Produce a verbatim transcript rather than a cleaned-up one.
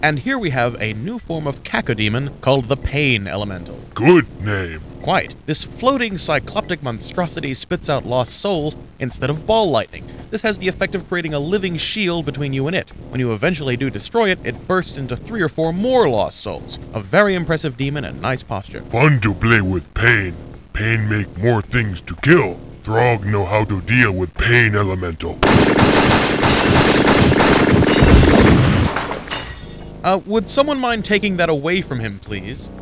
And here we have a new form of cacodemon called the Pain Elemental. Good name. Quite. This floating cycloptic monstrosity spits out lost souls instead of ball lightning. This has the effect of creating a living shield between you and it. When you eventually do destroy it, it bursts into three or four more lost souls. A very impressive demon and nice posture. Fun to play with Pain. Pain make more things to kill. Throg know how to deal with Pain Elemental. Uh, would someone mind taking that away from him, please?